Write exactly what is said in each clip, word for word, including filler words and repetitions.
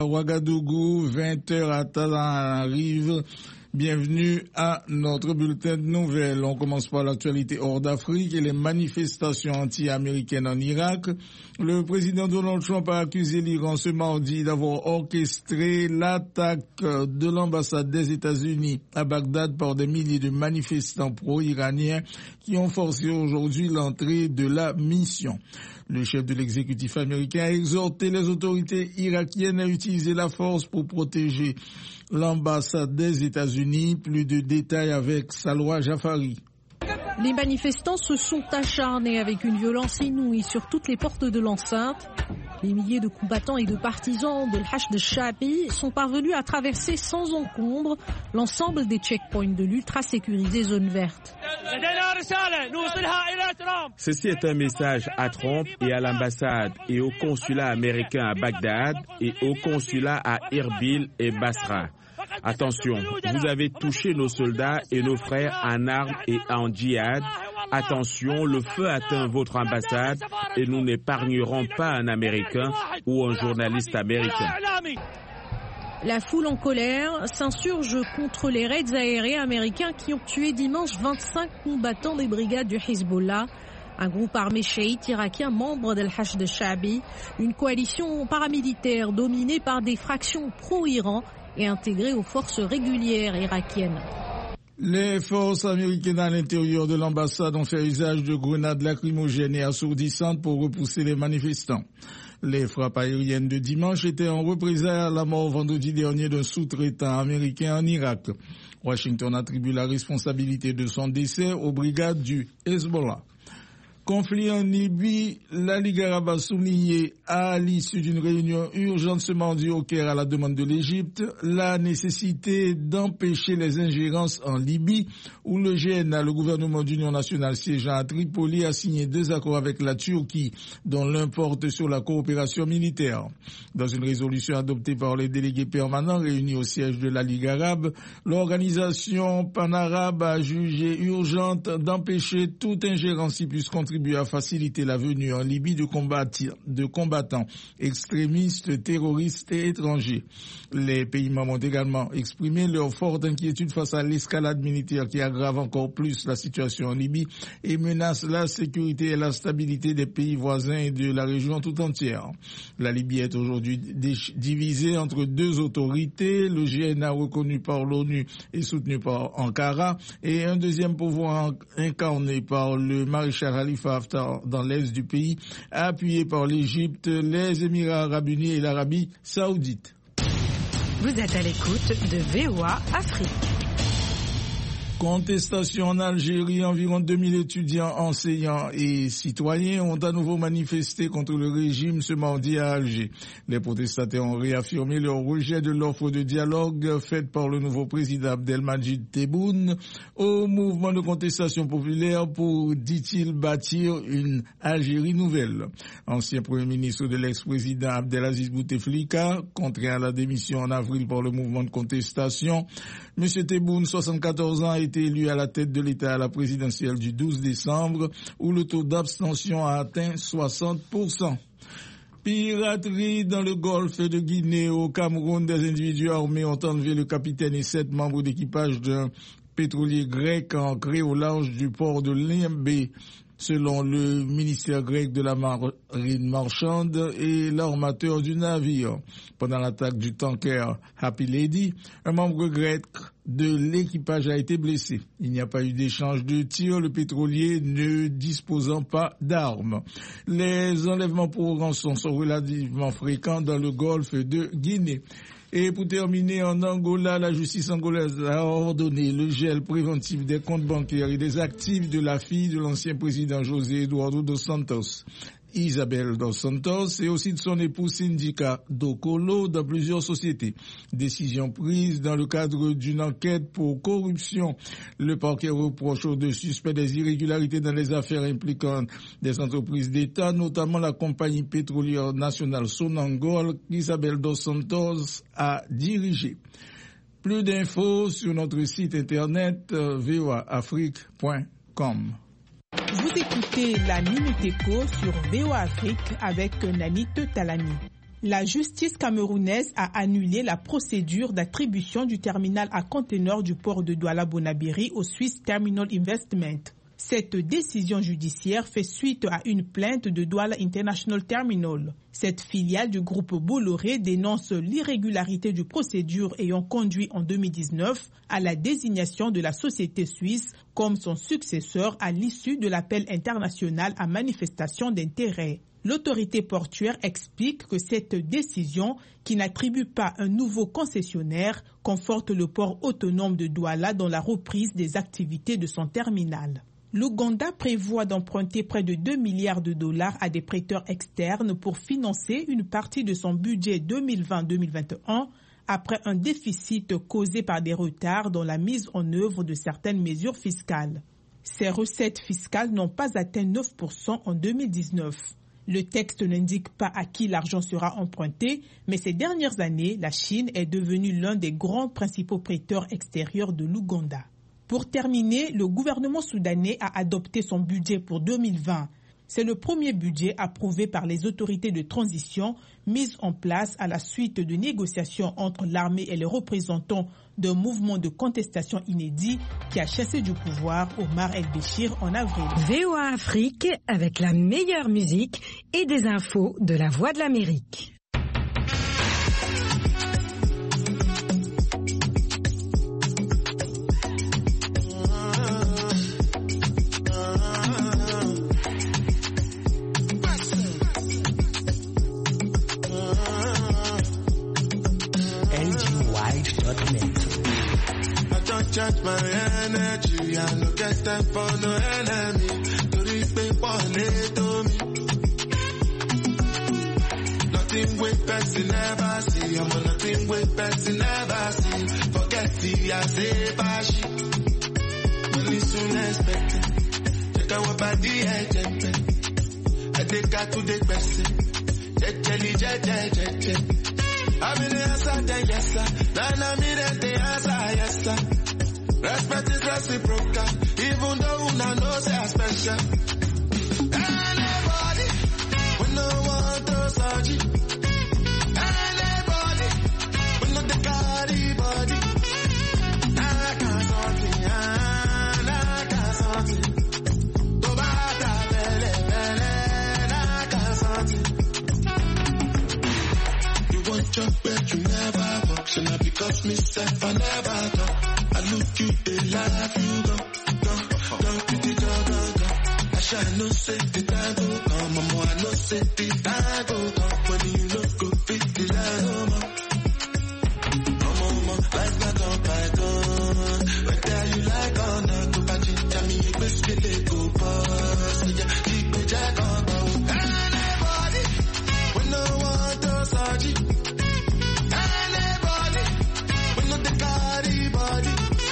Ouagadougou, vingt heures à Tanarive. Bienvenue à notre bulletin de nouvelles. On commence par l'actualité hors d'Afrique et les manifestations anti-américaines en Irak. Le président Donald Trump a accusé l'Iran ce mardi d'avoir orchestré l'attaque de l'ambassade des États-Unis à Bagdad par des milliers de manifestants pro-iraniens qui ont forcé aujourd'hui l'entrée de la mission. Le chef de l'exécutif américain a exhorté les autorités irakiennes à utiliser la force pour protéger l'ambassade des États-Unis. Plus de détails avec Salwa Jafari. Les manifestants se sont acharnés avec une violence inouïe sur toutes les portes de l'enceinte. Les milliers de combattants et de partisans de l'Hashd al-Sha'bi sont parvenus à traverser sans encombre l'ensemble des checkpoints de l'ultra sécurisée zone verte. Ceci est un message à Trump et à l'ambassade et au consulat américain à Bagdad et au consulat à Erbil et Basra. Attention, vous avez touché nos soldats et nos frères en armes et en djihad. Attention, le feu atteint votre ambassade et nous n'épargnerons pas un Américain ou un journaliste américain. La foule en colère s'insurge contre les raids aériens américains qui ont tué dimanche vingt-cinq combattants des brigades du Hezbollah, un groupe armé chiite irakien membre de l'Hashd al-Sha'bi, une coalition paramilitaire dominée par des fractions pro-Iran et intégrée aux forces régulières irakiennes. Les forces américaines à l'intérieur de l'ambassade ont fait usage de grenades lacrymogènes et assourdissantes pour repousser les manifestants. Les frappes aériennes de dimanche étaient en représailles à la mort vendredi dernier d'un sous-traitant américain en Irak. Washington attribue la responsabilité de son décès aux brigades du Hezbollah. Conflit en Libye, la Ligue arabe a souligné à l'issue d'une réunion urgente ce mardi au Caire à la demande de l'Égypte la nécessité d'empêcher les ingérences en Libye où le G N A, le gouvernement d'union nationale siégeant à Tripoli, a signé deux accords avec la Turquie dont l'un porte sur la coopération militaire. Dans une résolution adoptée par les délégués permanents réunis au siège de la Ligue arabe, l'organisation panarabe a jugé urgente d'empêcher toute ingérence qui puisse contribuer à faciliter la venue en Libye de, de combattants extrémistes, terroristes et étrangers. Les pays membres ont également exprimé leur forte inquiétude face à l'escalade militaire qui aggrave encore plus la situation en Libye et menace la sécurité et la stabilité des pays voisins et de la région tout entière. La Libye est aujourd'hui divisée entre deux autorités, le G N A reconnu par l'ONU et soutenu par Ankara et un deuxième pouvoir incarné par le maréchal Khalifa Haftar dans l'est du pays, appuyé par l'Égypte, les Émirats arabes unis et l'Arabie saoudite. Vous êtes à l'écoute de V O A Afrique. Contestation en Algérie, environ deux mille étudiants, enseignants et citoyens ont à nouveau manifesté contre le régime ce mardi à Alger. Les protestataires ont réaffirmé leur rejet de l'offre de dialogue faite par le nouveau président Abdelmadjid Tebboune au mouvement de contestation populaire pour, dit-il, bâtir une Algérie nouvelle. Ancien premier ministre de l'ex-président Abdelaziz Bouteflika, contraint à la démission en avril par le mouvement de contestation, M. Tebboune, soixante-quatorze ans, a été élu à la tête de l'État à la présidentielle du douze décembre, où le taux d'abstention a atteint soixante pour cent. Piraterie dans le golfe de Guinée. Au Cameroun, des individus armés ont enlevé le capitaine et sept membres d'équipage d'un pétrolier grec ancré au large du port de Limbé. Selon le ministère grec de la marine marchande et l'armateur du navire. Pendant l'attaque du tanker Happy Lady, un membre grec de l'équipage a été blessé. Il n'y a pas eu d'échange de tirs, le pétrolier ne disposant pas d'armes. Les enlèvements pour rançon sont relativement fréquents dans le golfe de Guinée. Et pour terminer, en Angola, la justice angolaise a ordonné le gel préventif des comptes bancaires et des actifs de la fille de l'ancien président José Eduardo dos Santos, Isabel dos Santos, et aussi de son époux Sindika Dokolo dans plusieurs sociétés. Décision prise dans le cadre d'une enquête pour corruption. Le parquet reproche aux deux suspects des irrégularités dans les affaires impliquant des entreprises d'État, notamment la compagnie pétrolière nationale Sonangol qu'Isabel dos Santos a dirigée. Plus d'infos sur notre site internet v o a afrique point com. Vous écoutez la Minute Éco sur V O A Afrique avec Nanit Talani. La justice camerounaise a annulé la procédure d'attribution du terminal à conteneurs du port de Douala-Bonabiri au Swiss Terminal Investment. Cette décision judiciaire fait suite à une plainte de Douala International Terminal. Cette filiale du groupe Bolloré dénonce l'irrégularité du procédure ayant conduit en deux mille dix-neuf à la désignation de la société suisse comme son successeur à l'issue de l'appel international à manifestation d'intérêt. L'autorité portuaire explique que cette décision, qui n'attribue pas un nouveau concessionnaire, conforte le port autonome de Douala dans la reprise des activités de son terminal. L'Ouganda prévoit d'emprunter près de deux milliards de dollars à des prêteurs externes pour financer une partie de son budget deux mille vingt deux mille vingt et un après un déficit causé par des retards dans la mise en œuvre de certaines mesures fiscales. Ces recettes fiscales n'ont pas atteint neuf pour cent en deux mille dix-neuf. Le texte n'indique pas à qui l'argent sera emprunté, mais ces dernières années, la Chine est devenue l'un des grands principaux prêteurs extérieurs de l'Ouganda. Pour terminer, le gouvernement soudanais a adopté son budget pour deux mille vingt. C'est le premier budget approuvé par les autorités de transition mises en place à la suite de négociations entre l'armée et les représentants d'un mouvement de contestation inédit qui a chassé du pouvoir Omar El-Béchir en avril. V O A Afrique avec la meilleure musique et des infos de la Voix de l'Amérique. Charge my energy, I no get time for no enemy. To reach people to me. Nothing with person never see. I'm on nothing with person never see. Forget the I say bashi. Really soon expected. Check out what body agent. I take her to the person. Jet jelly, jet jet jet jet. I'm in the answer, then yes sir. Then I'm in the answer, yes sir. Respect is reciprocal, even though una know say I special. Anybody, we no want to surgery. Anybody, we no the carry body. I can't something, I can't something. Go back to bele bele, I can't something. You want your bed, you never walk. So now because myself I never talk. I look you, they laugh, you go, go, go, to the job, go, go. I shall no say the time go come, mama, I no say the time go come. When you look go fit the line, mama. Mama, mama, life not on python. Whether you like or not, go back in, tell me you best get it, go pass. Yeah, keep me jack on, go. Anybody, we no want to surgery. Anybody, we no the carry body.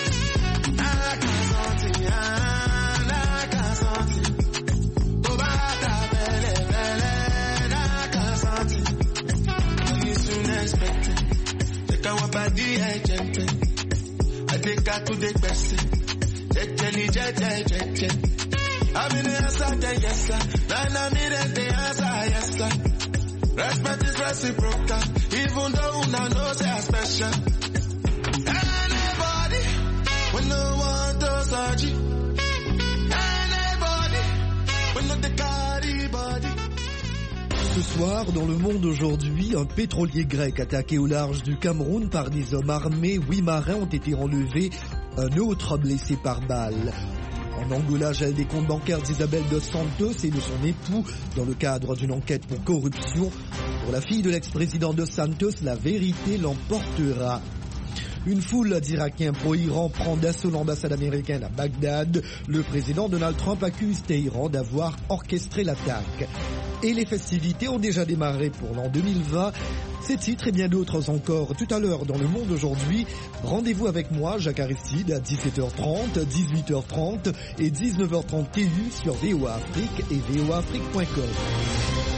I take her to the person. Jet jelly, jet jet jet jet. I'm in the answer, then yes sir. Then I'm in the answer, yes sir. Respect is reciprocal, even though una know say I special. Anybody, we no want to surgery. Anybody, we no the carry body. Ce soir, dans le monde aujourd'hui, un pétrolier grec attaqué au large du Cameroun par des hommes armés. Huit marins ont été enlevés, un autre blessé par balle. En Angola, gèle des comptes bancaires d'Isabel dos Santos et de son époux dans le cadre d'une enquête pour corruption. Pour la fille de l'ex-président dos Santos, la vérité l'emportera. Une foule d'Irakiens pro-Iran prend d'assaut l'ambassade américaine à Bagdad. Le président Donald Trump accuse Téhéran d'avoir orchestré l'attaque. Et les festivités ont déjà démarré pour l'an deux mille vingt. Ces titres et bien d'autres encore tout à l'heure dans le monde aujourd'hui. Rendez-vous avec moi, Jacques Aristide, à dix-sept heures trente, dix-huit heures trente et dix-neuf heures trente T U sur V O A Afrique et V O A Afrique point com.